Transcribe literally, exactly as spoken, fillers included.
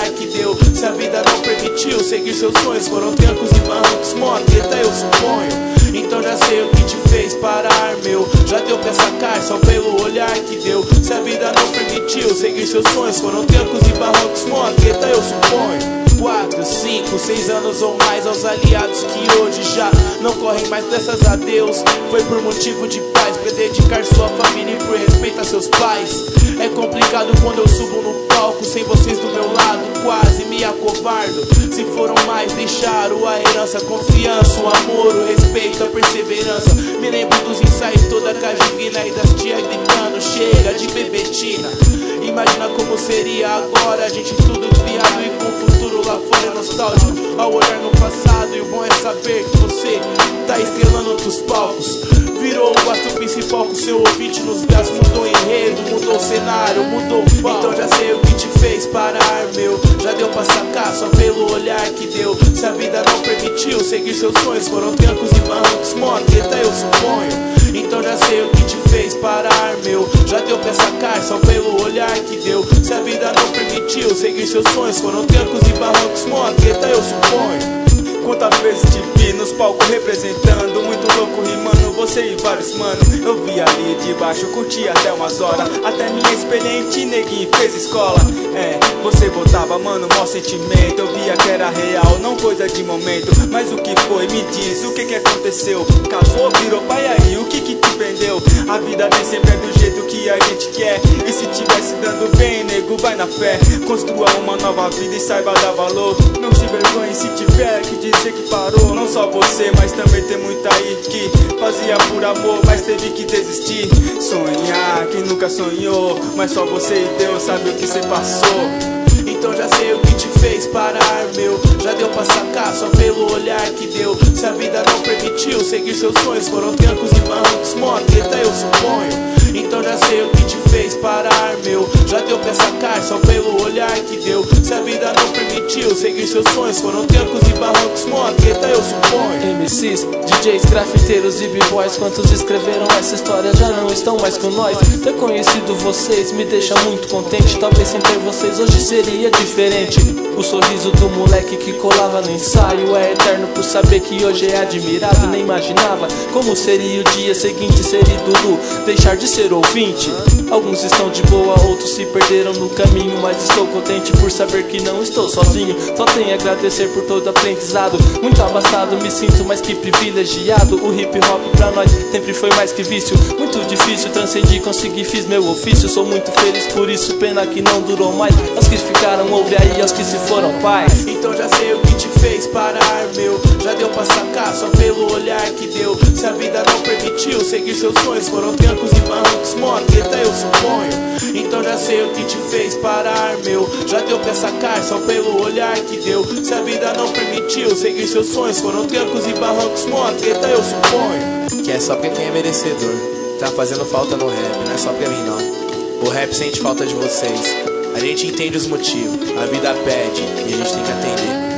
olhar que deu. Se a vida não permitiu seguir seus sonhos, foram trancos e barrancos, mó treta eu suponho. Então já sei o que te fez parar, meu. Já deu pra sacar só pelo olhar que deu. Se a vida não permitiu seguir seus sonhos, foram trancos e barrancos, mó treta eu suponho. Quatro, cinco, seis anos ou mais aos aliados que hoje já não correm mais, graças a Deus. Foi por motivo de paz, pra dedicar sua família e por respeito a seus pais. É complicado quando eu subo no palco sem vocês do meu lado, quase me acovardo. Se foram mais, deixaram a herança, confiança, o amor, o respeito, a perseverança. Me lembro dos ensaios, toda a cajuvina e das tia gritando, chega de bebetina. Imagina como seria agora, a gente tudo criado e com o futuro lá fora é nostálgico. Ao olhar no passado, e o bom é saber que você tá estrelando outros palcos. Virou o gasto principal com seu ouvinte nos braços. Mudou o enredo, mudou o cenário, mudou o palco. Então já sei o que te fez parar, meu. Já deu pra sacar só pelo olhar que deu. Se a vida não permitiu seguir seus sonhos, foram trancos e barrancos, mó treta eu suponho. Então já sei o que te fez parar, meu. Já deu pra sacar só pelo olhar que deu. Se a vida não permitiu seguir seus sonhos, foram trancos e barrancos, mó treta eu suponho. Quantas vezes te vi nos palcos representando, muito louco rimando, você e vários mano. Eu vi ali de baixo, curti até umas horas. Até minha experiente neguinho fez escola. É, você botava, mano, mó sentimento. Eu via que era real, não coisa de momento. Mas o que foi? Me diz, o que que aconteceu? Casou, virou pai aí, o que que te prendeu? A vida nem sempre é do jeito que a gente quer. E se tivesse dando bem, nego, vai na fé. Construa uma nova vida e saiba dar valor. Não se vergonhe se tiver que dizer que parou. Não só você, mas também tem muita aí que fazia por amor, mas teve que desistir. Sonhar, quem nunca sonhou, mas só você e Deus sabe o que você passou. Então já sei o que te fez parar, meu. Já deu pra sacar só pelo olhar que deu. Se a vida não permitiu seguir seus sonhos, foram trancos e barrancos, mó treta eu suponho. Então já sei o que te fez parar, meu. Já deu pra sacar só pelo olhar que deu. Se a vida não permitiu seguir seus sonhos, foram trancos e barrancos, mó treta eu suponho. M Cs, D Js, grafiteiros e b-boys, quantos escreveram essa história já não estão mais com nós. Ter conhecido vocês me deixa muito contente. Talvez sem ter vocês hoje seria diferente. O sorriso do moleque que colava no ensaio é eterno por saber que hoje é admirado. Nem imaginava como seria o dia seguinte ser ídolo, deixar de ser ouvinte. Alguns estão de boa, outros se perderam no caminho, mas estou contente por saber que não estou sozinho. Só tenho a agradecer por todo aprendizado. Muito abastado, me sinto mais que privilegiado. O hip hop pra nós sempre foi mais que vício. Muito difícil, transcendi, consegui, fiz meu ofício. Sou muito feliz por isso, pena que não durou mais. Aos que ficaram, ouve aí, aos que se foram pais. Então já sei o que te fez parar, meu. Já deu pra sacar só pelo olhar que deu. Se a vida não permitiu seguir seus sonhos, foram trancos e barrancos, mó treta eu suponho. Então já sei o que te fez parar, meu. Já deu pra sacar só pelo olhar que deu. Se a vida não permitiu seguir seus sonhos, foram trancos e barrancos, mó treta eu suponho. Que é só pra quem é merecedor. Tá fazendo falta no rap, não é só pra mim não. O rap sente falta de vocês. A gente entende os motivos, a vida pede e a gente tem que atender.